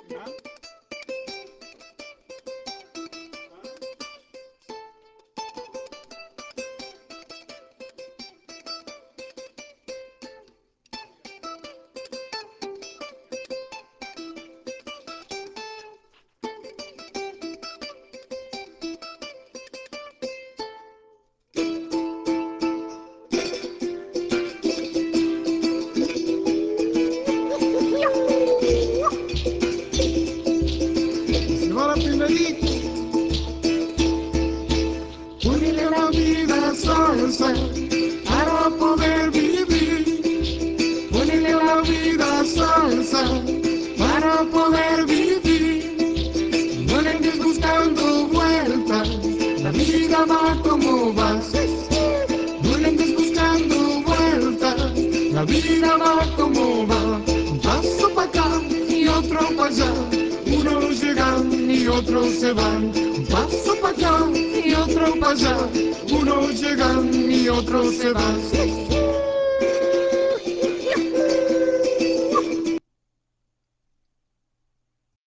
¿Ah? Señora primerita, ponele la vida salsa para poder vivir. Ponele la vida salsa para poder vivir. No le andes buscando vueltas, la vida va como va. No le andes buscando vueltas, la vida va como va. Un paso para acá y otro para allá, unos llegan y otros se van. Un paso para acá y otro para allá, unos llegan y otros se van.